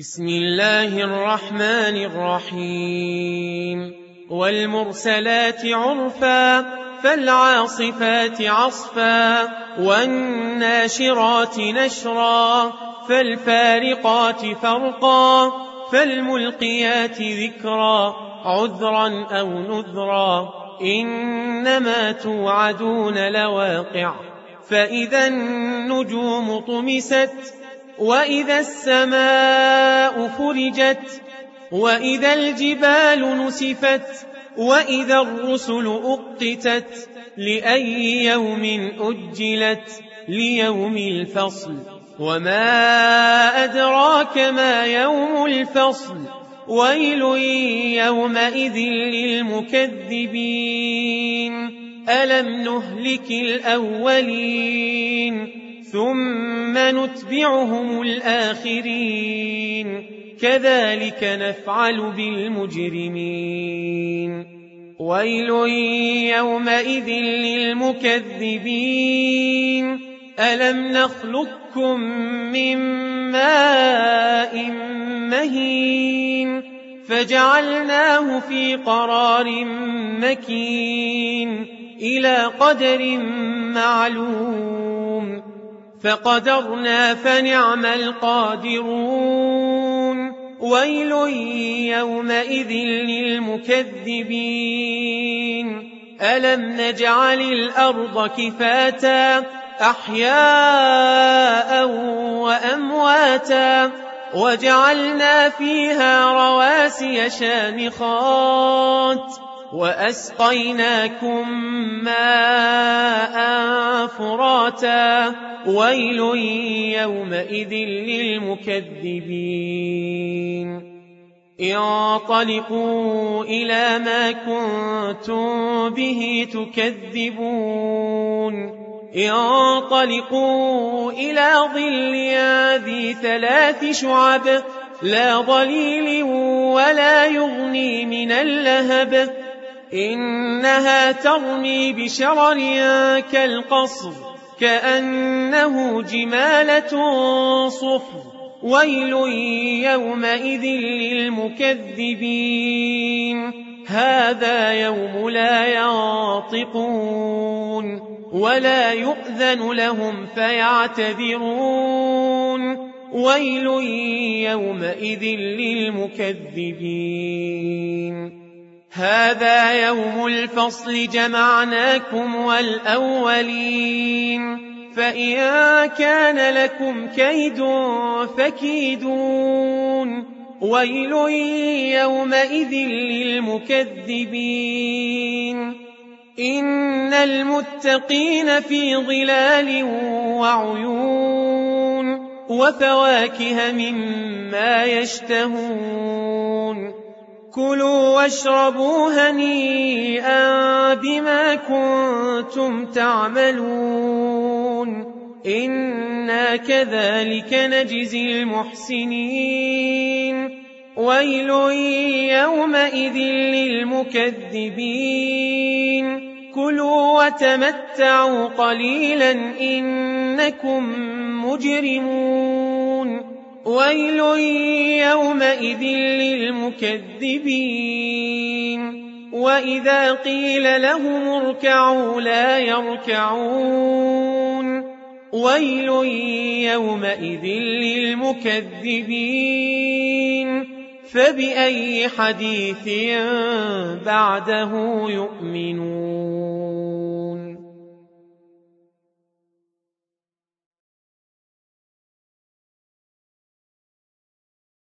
بسم الله الرحمن الرحيم والمرسلات عرفا فالعاصفات عصفا والناشرات نشرا فالفارقات فرقا فالملقيات ذكرا عذرا أو نذرا إنما توعدون لواقع فإذا النجوم طمست وإذا السماء فرجت وإذا الجبال نسفت وإذا الرسل أقتت لأي يوم أجلت ليوم الفصل وما أدراك ما يوم الفصل ويل يومئذ للمكذبين ألم نهلك الأولين ثم نتبعهم الآخرين كذلك نفعل بالمجرمين ويل يومئذ للمكذبين ألم نخلقكم من ماء مهين فجعلناه في قرار مكين إلى قدر معلوم فقدرنا فنعم القادرون ويل يومئذ للمكذبين ألم نجعل الأرض كفاتا أحياء وأمواتا وجعلنا فيها رواسي شامخات وأسقيناكم ماء فراتا ويل يومئذ للمكذبين انطلقوا إلى ما كنتم به تكذبون انطلقوا إلى ظل ذي 3 شعب لا ظليل ولا يغني من اللهب إنها ترمي بشرر كالقصر كأنه جمالة صفر ويل يومئذ للمكذبين هذا يوم لا ينطقون ولا يؤذن لهم فيعتذرون ويل يومئذ للمكذبين هذا يوم الفصل جمعناكم والأولين فإن كان لكم كيد فكيدون ويل يومئذ للمكذبين إن المتقين في ظلال وعيون وفواكه مما يشتهون كلوا واشربوا هنيئا بما كنتم تعملون إنا كذلك نجزي المحسنين ويل يومئذ للمكذبين كلوا وتمتعوا قليلا إنكم مجرمون ويل يومئذ للمكذبين وإذا قيل لهم اركعوا لا يركعون ويل يومئذ للمكذبين فبأي حديث بعده يؤمنون